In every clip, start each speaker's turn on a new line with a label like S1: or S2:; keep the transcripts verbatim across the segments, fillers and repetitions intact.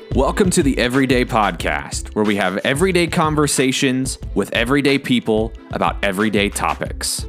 S1: Welcome to the Everyday Podcast, where we have everyday conversations with everyday people about everyday topics.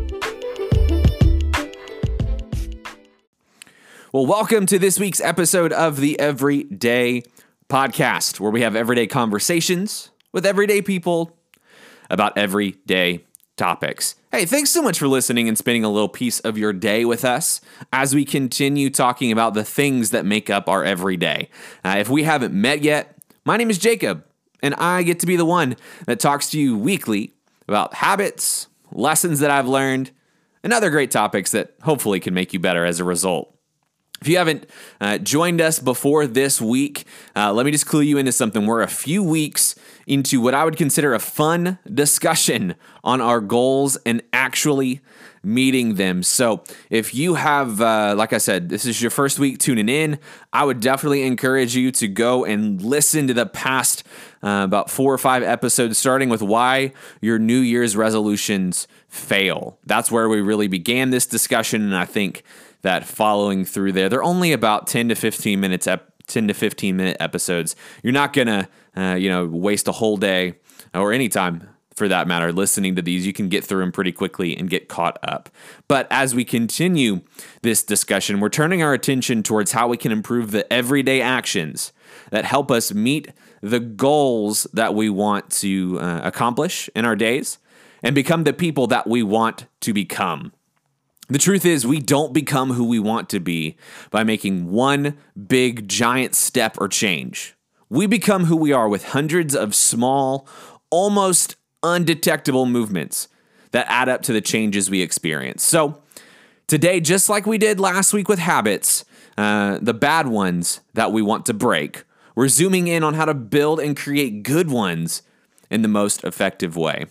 S1: Well, welcome to this week's episode of the Everyday Podcast, where we have everyday conversations with everyday people about everyday topics. Hey, thanks so much for listening and spending a little piece of your day with us as we continue talking about the things that make up our everyday. Uh, if we haven't met yet, my name is Jacob, and I get to be the one that talks to you weekly about habits, lessons that I've learned, and other great topics that hopefully can make you better as a result. If you haven't uh, joined us before this week, uh, let me just clue you into something. We're a few weeks into what I would consider a fun discussion on our goals and actually meeting them. So if you have, uh, like I said, this is your first week tuning in, I would definitely encourage you to go and listen to the past uh, about four or five episodes, starting with why your New Year's resolutions fail. That's where we really began this discussion, and I think that following through there, they're only about ten to fifteen minutes, ep- ten to fifteen minute episodes. You're not gonna, uh, you know, waste a whole day or any time for that matter listening to these. You can get through them pretty quickly and get caught up. But as we continue this discussion, we're turning our attention towards how we can improve the everyday actions that help us meet the goals that we want to uh, accomplish in our days and become the people that we want to become. The truth is, we don't become who we want to be by making one big, giant step or change. We become who we are with hundreds of small, almost undetectable movements that add up to the changes we experience. So today, just like we did last week with habits, uh, the bad ones that we want to break, we're zooming in on how to build and create good ones in the most effective way.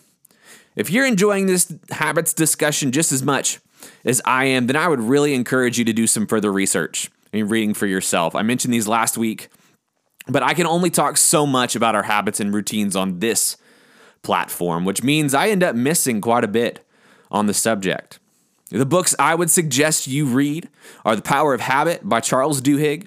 S1: If you're enjoying this habits discussion just as much as I am, then I would really encourage you to do some further research and reading for yourself. I mentioned these last week, but I can only talk so much about our habits and routines on this platform, which means I end up missing quite a bit on the subject. The books I would suggest you read are The Power of Habit by Charles Duhigg,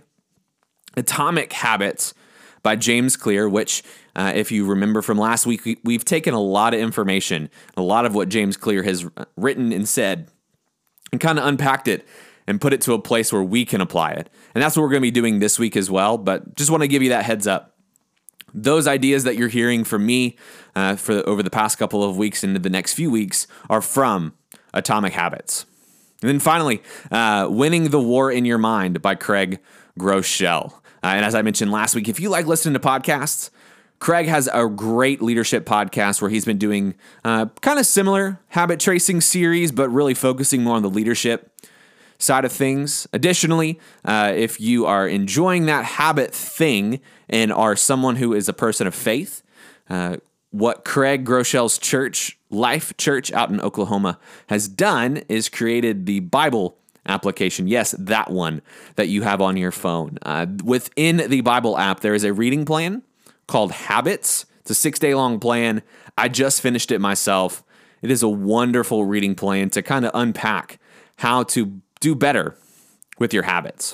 S1: Atomic Habits by James Clear, which, uh, if you remember from last week, we, we've taken a lot of information, a lot of what James Clear has written and said, and kind of unpacked it and put it to a place where we can apply it. And that's what we're going to be doing this week as well. But just want to give you that heads up. Those ideas that you're hearing from me uh, for over the past couple of weeks into the next few weeks are from Atomic Habits. And then finally, uh, Winning the War in Your Mind by Craig Groeschel. Uh, and as I mentioned last week, if you like listening to podcasts, Craig has a great leadership podcast where he's been doing uh, kind of similar habit tracing series, but really focusing more on the leadership side of things. Additionally, uh, if you are enjoying that habit thing and are someone who is a person of faith, uh, what Craig Groeschel's church, Life Church out in Oklahoma, has done is created the Bible application. Yes, that one that you have on your phone. Uh, within the Bible app, there is a reading plan called Habits. It's a six-day long plan. I just finished it myself. It is a wonderful reading plan to kind of unpack how to do better with your habits.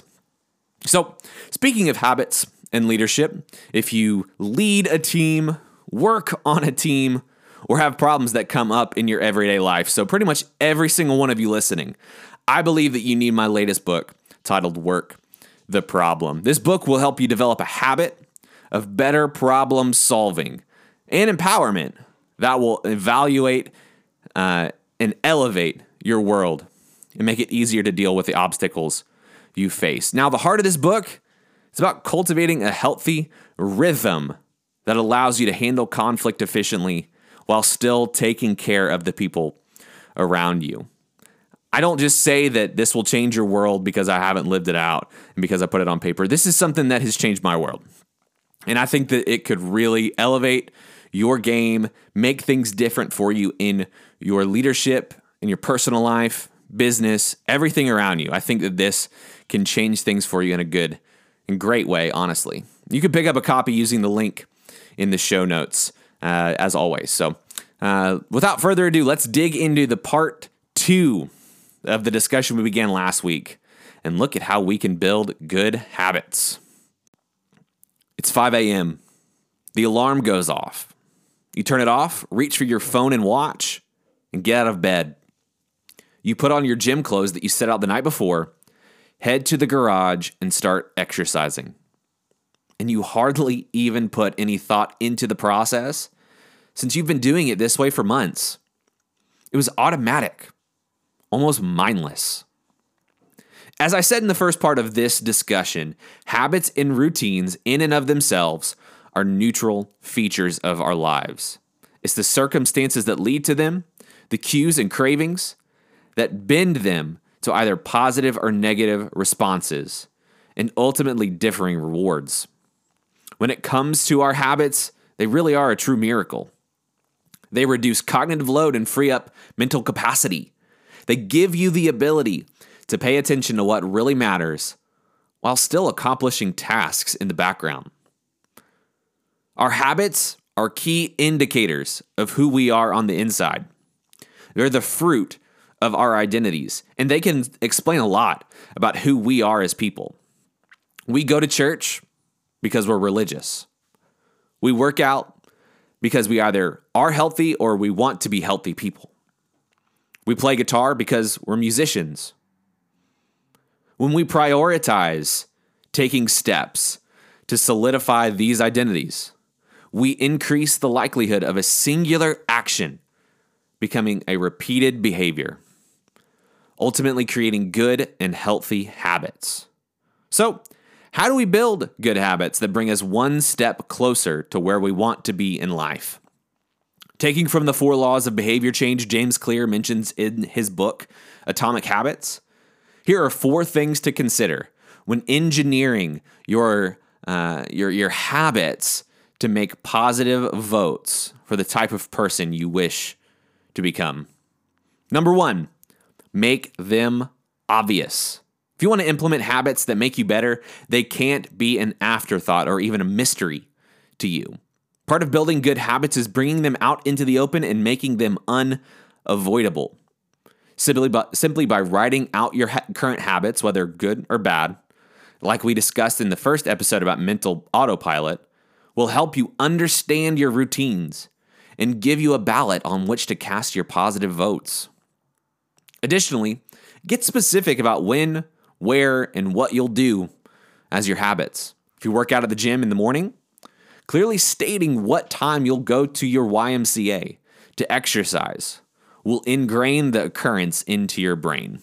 S1: So, speaking of habits and leadership, if you lead a team, work on a team, or have problems that come up in your everyday life, so pretty much every single one of you listening, I believe that you need my latest book titled Work the Problem. This book will help you develop a habit of better problem solving and empowerment that will evaluate uh, and elevate your world and make it easier to deal with the obstacles you face. Now, the heart of this book is about cultivating a healthy rhythm that allows you to handle conflict efficiently while still taking care of the people around you. I don't just say that this will change your world because I haven't lived it out and because I put it on paper. This is something that has changed my world. And I think that it could really elevate your game, make things different for you in your leadership, in your personal life, business, everything around you. I think that this can change things for you in a good and great way, honestly. You can pick up a copy using the link in the show notes, uh, as always. So uh, without further ado, let's dig into the part two of the discussion we began last week and look at how we can build good habits. It's five a.m. The alarm goes off. You turn it off, reach for your phone and watch, and get out of bed. You put on your gym clothes that you set out the night before, head to the garage, and start exercising. And you hardly even put any thought into the process since you've been doing it this way for months. It was automatic, almost mindless. As I said in the first part of this discussion, habits and routines in and of themselves are neutral features of our lives. It's the circumstances that lead to them, the cues and cravings that bend them to either positive or negative responses, and ultimately differing rewards. When it comes to our habits, they really are a true miracle. They reduce cognitive load and free up mental capacity. They give you the ability to pay attention to what really matters while still accomplishing tasks in the background. Our habits are key indicators of who we are on the inside. They're the fruit of our identities, and they can explain a lot about who we are as people. We go to church because we're religious. We work out because we either are healthy or we want to be healthy people. We play guitar because we're musicians. When we prioritize taking steps to solidify these identities, we increase the likelihood of a singular action becoming a repeated behavior, ultimately creating good and healthy habits. So, how do we build good habits that bring us one step closer to where we want to be in life? Taking from the four laws of behavior change James Clear mentions in his book, Atomic Habits, here are four things to consider when engineering your, uh, your, your habits to make positive votes for the type of person you wish to become. Number one, make them obvious. If you want to implement habits that make you better, they can't be an afterthought or even a mystery to you. Part of building good habits is bringing them out into the open and making them unavoidable. Simply by, simply by writing out your ha- current habits, whether good or bad, like we discussed in the first episode about mental autopilot, will help you understand your routines and give you a ballot on which to cast your positive votes. Additionally, get specific about when, where, and what you'll do as your habits. If you work out at the gym in the morning, clearly stating what time you'll go to your Y M C A to exercise will ingrain the occurrence into your brain.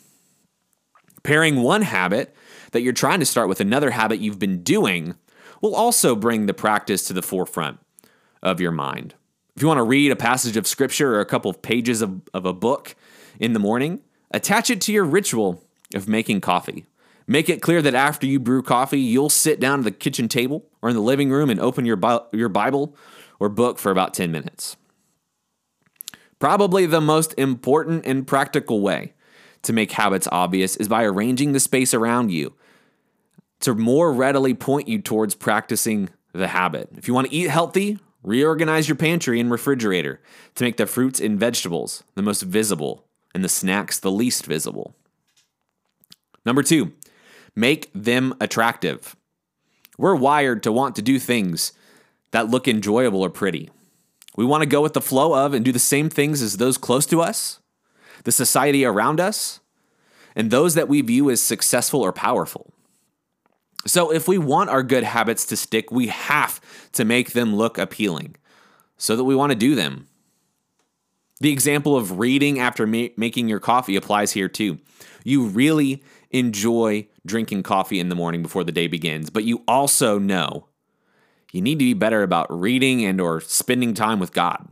S1: Pairing one habit that you're trying to start with another habit you've been doing will also bring the practice to the forefront of your mind. If you want to read a passage of scripture or a couple of pages of, of a book in the morning, attach it to your ritual of making coffee. Make it clear that after you brew coffee, you'll sit down at the kitchen table or in the living room and open your, Bi- your Bible or book for about ten minutes. Probably the most important and practical way to make habits obvious is by arranging the space around you to more readily point you towards practicing the habit. If you want to eat healthy, reorganize your pantry and refrigerator to make the fruits and vegetables the most visible and the snacks the least visible. Number two, make them attractive. We're wired to want to do things that look enjoyable or pretty. We want to go with the flow of and do the same things as those close to us, the society around us, and those that we view as successful or powerful. So if we want our good habits to stick, we have to make them look appealing so that we want to do them. The example of reading after ma- making your coffee applies here too. You really enjoy drinking coffee in the morning before the day begins, but you also know you need to be better about reading and or spending time with God.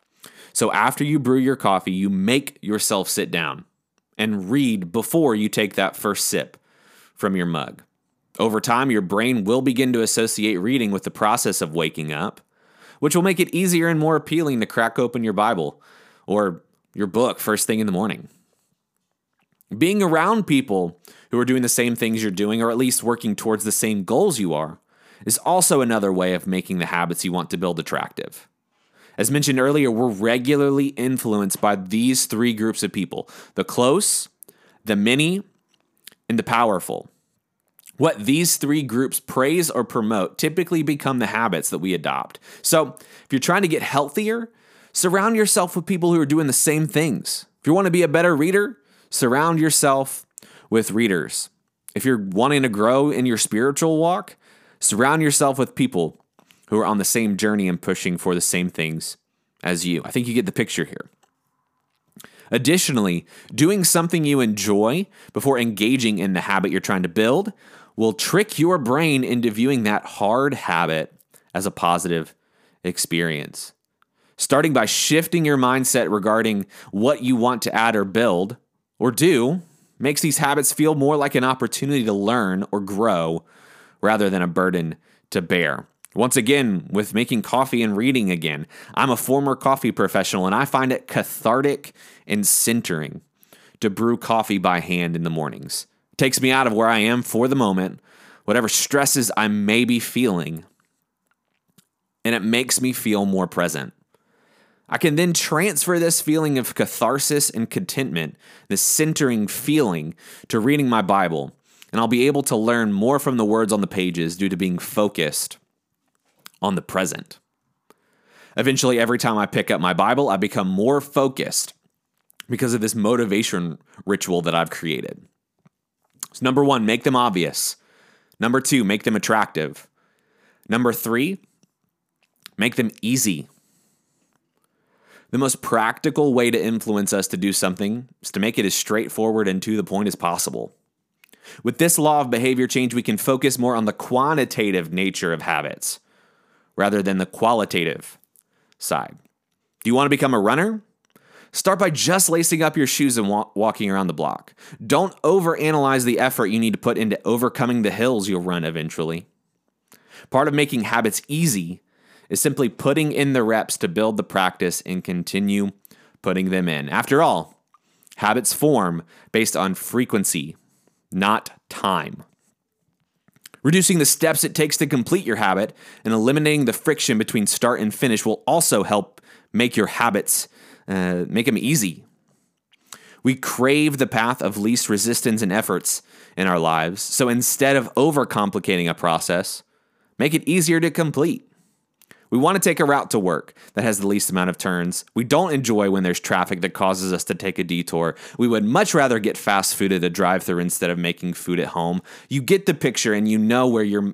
S1: So after you brew your coffee, you make yourself sit down and read before you take that first sip from your mug. Over time, your brain will begin to associate reading with the process of waking up, which will make it easier and more appealing to crack open your Bible or your book first thing in the morning. Being around people who are doing the same things you're doing, or at least working towards the same goals you are, is also another way of making the habits you want to build attractive. As mentioned earlier, we're regularly influenced by these three groups of people: the close, the many, and the powerful. What these three groups praise or promote typically become the habits that we adopt. So if you're trying to get healthier, surround yourself with people who are doing the same things. If you want to be a better reader, surround yourself with readers. If you're wanting to grow in your spiritual walk, surround yourself with people who are on the same journey and pushing for the same things as you. I think you get the picture here. Additionally, doing something you enjoy before engaging in the habit you're trying to build will trick your brain into viewing that hard habit as a positive experience. Starting by shifting your mindset regarding what you want to add or build or do makes these habits feel more like an opportunity to learn or grow rather than a burden to bear. Once again, with making coffee and reading again, I'm a former coffee professional and I find it cathartic and centering to brew coffee by hand in the mornings. It takes me out of where I am for the moment, whatever stresses I may be feeling, and it makes me feel more present. I can then transfer this feeling of catharsis and contentment, this centering feeling, to reading my Bible, and I'll be able to learn more from the words on the pages due to being focused on the present. Eventually, every time I pick up my Bible, I become more focused because of this motivation ritual that I've created. So number one, make them obvious. Number two, make them attractive. Number three, make them easy. The most practical way to influence us to do something is to make it as straightforward and to the point as possible. With this law of behavior change, we can focus more on the quantitative nature of habits rather than the qualitative side. Do you want to become a runner? Start by just lacing up your shoes and wa- walking around the block. Don't overanalyze the effort you need to put into overcoming the hills you'll run eventually. Part of making habits easy is simply putting in the reps to build the practice and continue putting them in. After all, habits form based on frequency, not time. Reducing the steps it takes to complete your habit and eliminating the friction between start and finish will also help make your habits, uh, make them easy. We crave the path of least resistance and efforts in our lives, so instead of overcomplicating a process, make it easier to complete. We want to take a route to work that has the least amount of turns. We don't enjoy when there's traffic that causes us to take a detour. We would much rather get fast food at a drive-thru instead of making food at home. You get the picture and you know where you're,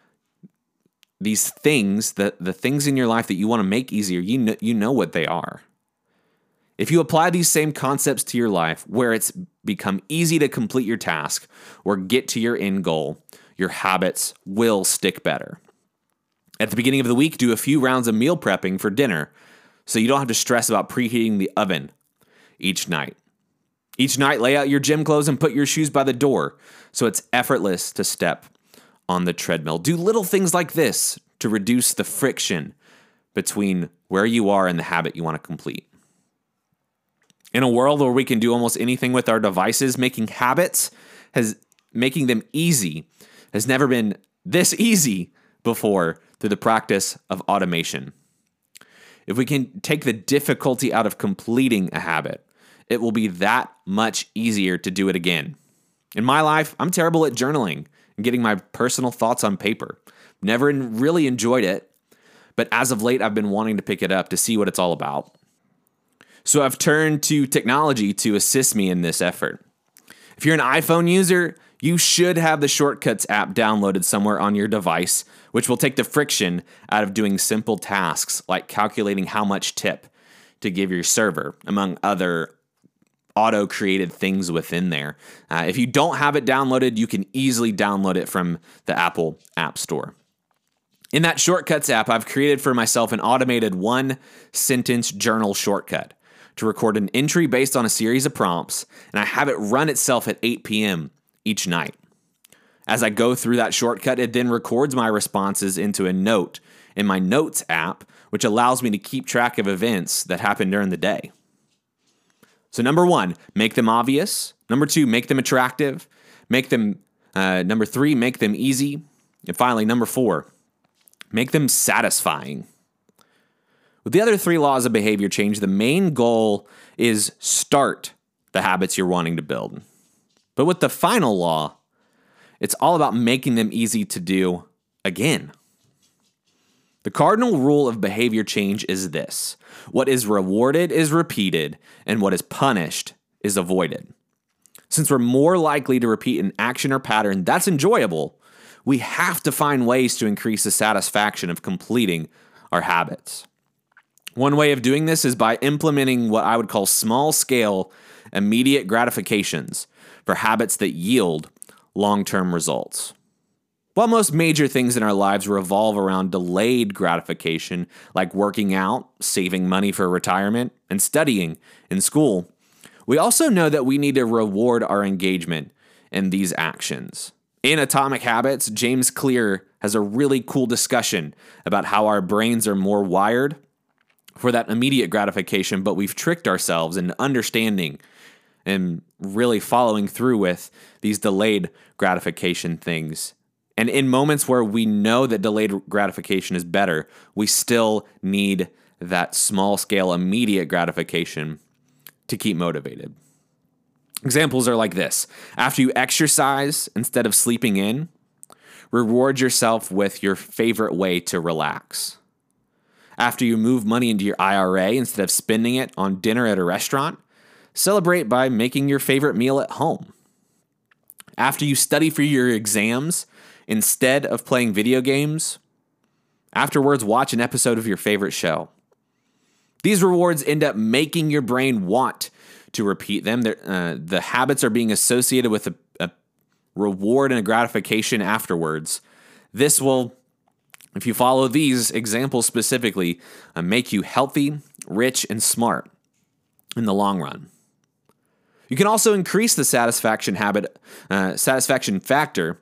S1: these things, the, the things in your life that you want to make easier, you know, you know what they are. If you apply these same concepts to your life where it's become easy to complete your task or get to your end goal, your habits will stick better. At the beginning of the week, do a few rounds of meal prepping for dinner so you don't have to stress about preheating the oven each night. Each night, lay out your gym clothes and put your shoes by the door so it's effortless to step on the treadmill. Do little things like this to reduce the friction between where you are and the habit you want to complete. In a world where we can do almost anything with our devices, making habits has making them easy has never been this easy before through the practice of automation. If we can take the difficulty out of completing a habit, it will be that much easier to do it again. In my life, I'm terrible at journaling and getting my personal thoughts on paper. Never really enjoyed it, but as of late, I've been wanting to pick it up to see what it's all about. So I've turned to technology to assist me in this effort. If you're an iPhone user, you should have the Shortcuts app downloaded somewhere on your device, which will take the friction out of doing simple tasks like calculating how much tip to give your server, among other auto-created things within there. Uh, if you don't have it downloaded, you can easily download it from the Apple App Store. In that Shortcuts app, I've created for myself an automated one-sentence journal shortcut to record an entry based on a series of prompts, and I have it run itself at eight p.m. each night. As I go through that shortcut, it then records my responses into a note in my Notes app, which allows me to keep track of events that happen during the day. So number one, make them obvious. Number two, make them attractive. Make them, uh, number three, make them easy. And finally, number four, make them satisfying. With the other three laws of behavior change, the main goal is start the habits you're wanting to build. But with the final law, It's all about making them easy to do again. The cardinal rule of behavior change is this: what is rewarded is repeated, and what is punished is avoided. Since we're more likely to repeat an action or pattern that's enjoyable, we have to find ways to increase the satisfaction of completing our habits. One way of doing this is by implementing what I would call small-scale, immediate gratifications for habits that yield long-term results. While most major things in our lives revolve around delayed gratification, like working out, saving money for retirement, and studying in school, we also know that we need to reward our engagement in these actions. In Atomic Habits, James Clear has a really cool discussion about how our brains are more wired for that immediate gratification, but we've tricked ourselves into understanding and really following through with these delayed gratification things. And in moments where we know that delayed gratification is better, we still need that small-scale immediate gratification to keep motivated. Examples are like this. After you exercise instead of sleeping in, reward yourself with your favorite way to relax. After you move money into your I R A instead of spending it on dinner at a restaurant, celebrate by making your favorite meal at home. After you study for your exams instead of playing video games, afterwards watch an episode of your favorite show. These rewards end up making your brain want to repeat them. Uh, the habits are being associated with a, a reward and a gratification afterwards. This will, if you follow these examples specifically, uh, make you healthy, rich, and smart in the long run. You can also increase the satisfaction habit, uh, satisfaction factor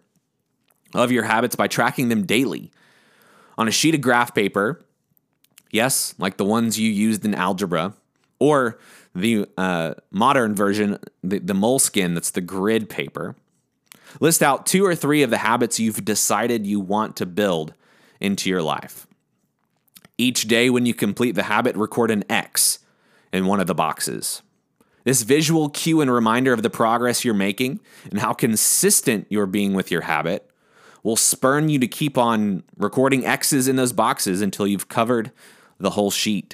S1: of your habits by tracking them daily. On a sheet of graph paper, yes, like the ones you used in algebra, or the uh, modern version, the, the Moleskine, that's the grid paper. List out two or three of the habits you've decided you want to build into your life. Each day when you complete the habit, record an X in one of the boxes. This visual cue and reminder of the progress you're making and how consistent you're being with your habit will spurn you to keep on recording X's in those boxes until you've covered the whole sheet.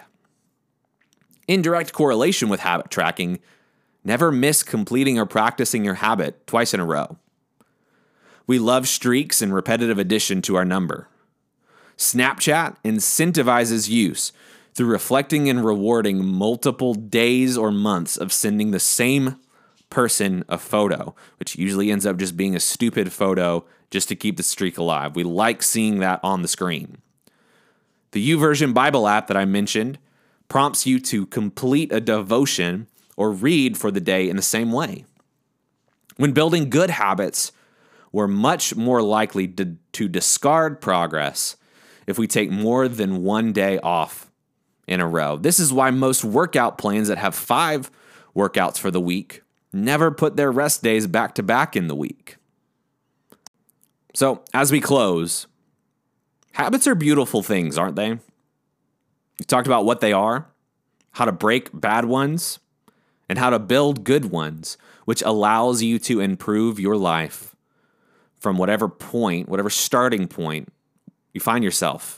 S1: In direct correlation with habit tracking, never miss completing or practicing your habit twice in a row. We love streaks and repetitive addition to our number. Snapchat incentivizes use through reflecting and rewarding multiple days or months of sending the same person a photo, which usually ends up just being a stupid photo just to keep the streak alive. We like seeing that on the screen. The YouVersion Bible app that I mentioned prompts you to complete a devotion or read for the day in the same way. When building good habits, we're much more likely to, to discard progress if we take more than one day off in a row. This is why most workout plans that have five workouts for the week never put their rest days back to back in the week. So, as we close, habits are beautiful things, aren't they? We talked about what they are, how to break bad ones, and how to build good ones, which allows you to improve your life from whatever point, whatever starting point you find yourself.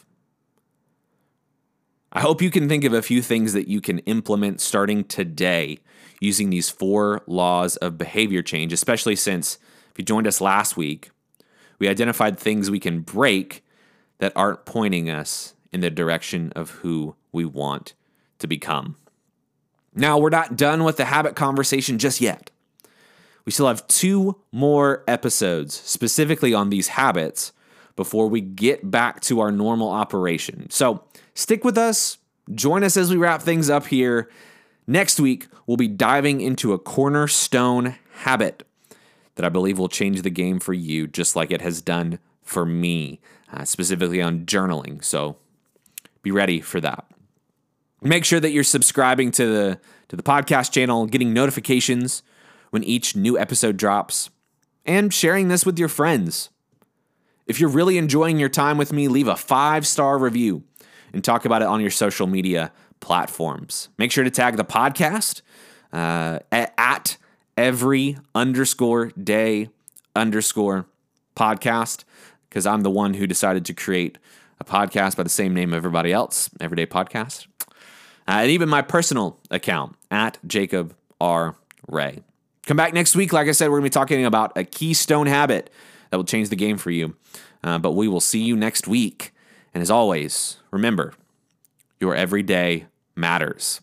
S1: I hope you can think of a few things that you can implement starting today using these four laws of behavior change, especially since if you joined us last week, we identified things we can break that aren't pointing us in the direction of who we want to become. Now, we're not done with the habit conversation just yet. We still have two more episodes specifically on these habits before we get back to our normal operation. So stick with us. Join us as we wrap things up here. Next week, we'll be diving into a cornerstone habit that I believe will change the game for you, just like it has done for me, uh, specifically on journaling. So be ready for that. Make sure that you're subscribing to the to the podcast channel, getting notifications when each new episode drops, and sharing this with your friends. If you're really enjoying your time with me, leave a five-star review and talk about it on your social media platforms. Make sure to tag the podcast uh, at, at every underscore day underscore Podcast, because I'm the one who decided to create a podcast by the same name everybody else, Everyday Podcast. Uh, and even my personal account, at Jacob R. Ray. Come back next week. Like I said, we're going to be talking about a keystone habit that will change the game for you. Uh, but we will see you next week. And as always, remember, your everyday matters.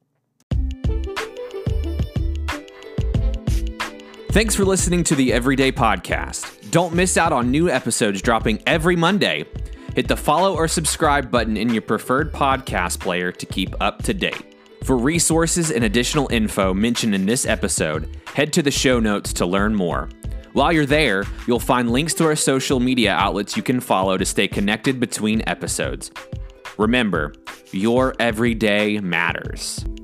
S1: Thanks for listening to the Everyday Podcast. Don't miss out on new episodes dropping every Monday. Hit the follow or subscribe button in your preferred podcast player to keep up to date. For resources and additional info mentioned in this episode, head to the show notes to learn more. While you're there, you'll find links to our social media outlets you can follow to stay connected between episodes. Remember, your everyday matters.